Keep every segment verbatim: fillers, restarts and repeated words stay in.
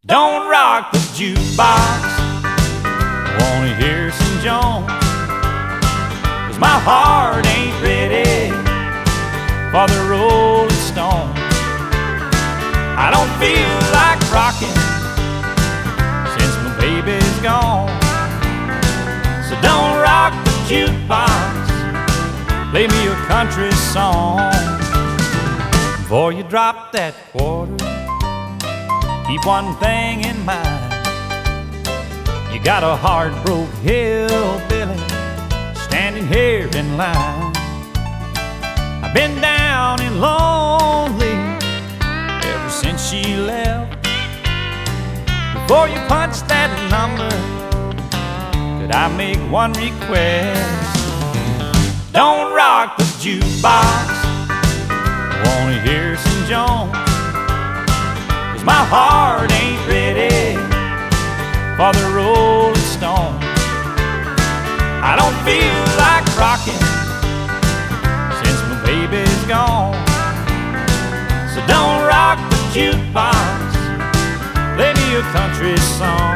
Don't rock the jukebox, wanna hear some Jones, 'cause my heart ain't ready for the Rolling Stones. I don't feel like rocking since my baby's gone. So don't rock the jukebox, play me a country song. Before you drop that quarter, keep one thing in mind. You got a heart-broke hillbilly standing here in line. I've been down and lonely ever since she left. Before you punch that number, could I make one request? Don't rock the jukebox, I wanna hear some Jones, 'cause my heart ain't ready for the Rolling Stones. I don't feel like rocking since my baby's gone. So don't rock the jukebox, play me a country song.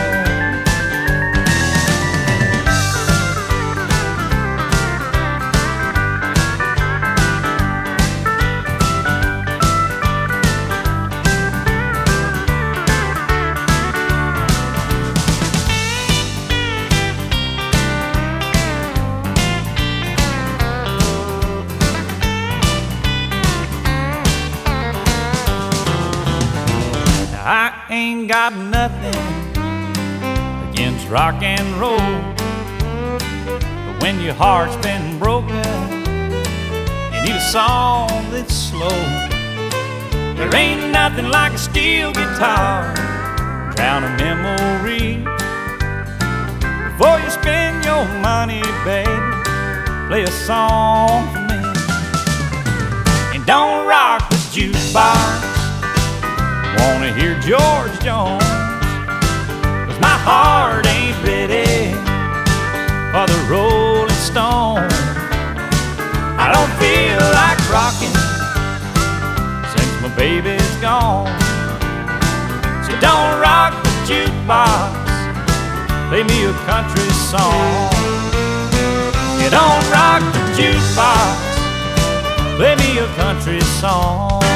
I ain't got nothing against rock and roll, but when your heart's been broken, you need a song that's slow. There ain't nothing like a steel guitar, drown a memory. Before you spend your money, baby, play a song for me. And don't rock the jukebox, wanna hear George Jones, 'cause my heart ain't ready for the Rolling Stone. I don't feel like rocking since my baby's gone. So don't rock the jukebox, play me a country song. You don't rock the jukebox, play me a country song.